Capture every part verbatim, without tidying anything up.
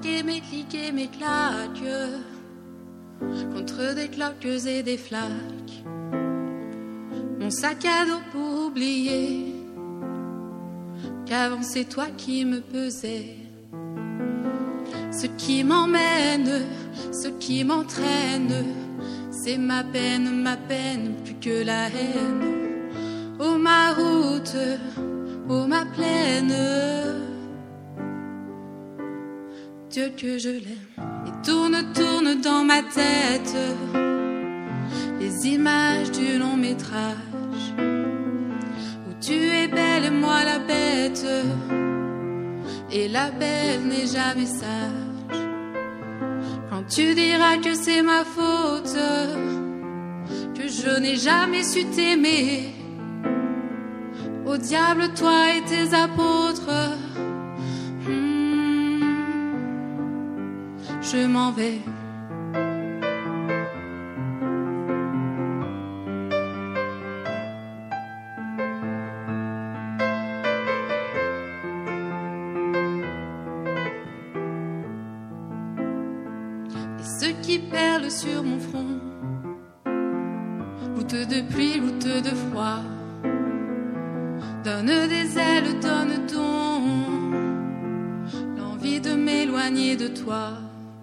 claquer mes clics et mes claques contre des cloques et des flaques. Mon sac à dos pour oublier qu'avant c'est toi qui me pesais. Ce qui m'emmène, ce qui m'entraîne, c'est ma peine, ma peine, plus que la haine. Oh ma route, oh ma plaine, Dieu que je l'aime. Et tourne, tourne dans ma tête les images du long métrage où tu es belle et moi la bête, et la belle n'est jamais sage. Quand tu diras que c'est ma faute, que je n'ai jamais su t'aimer, au diable toi et tes apôtres, hmm, je m'en vais. Et ceux qui perlent sur mon front, gouttes de pluie, gouttes de froid, donne des ailes, donne donc l'envie de m'éloigner de toi.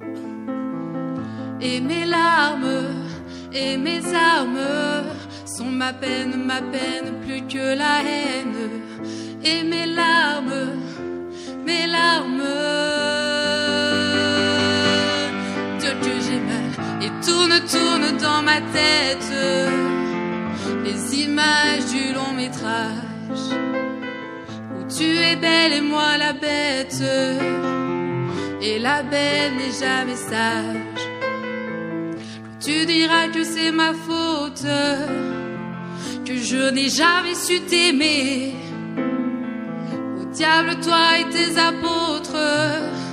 Et mes larmes et mes armes sont ma peine, ma peine, plus que la haine. Et mes larmes, mes larmes, Dieu que j'ai mal. Et tourne, tourne dans ma tête les images du long métrage où tu es belle et moi la bête, et la belle n'est jamais sage. Quand tu diras que c'est ma faute, que je n'ai jamais su t'aimer, au diable toi et tes apôtres,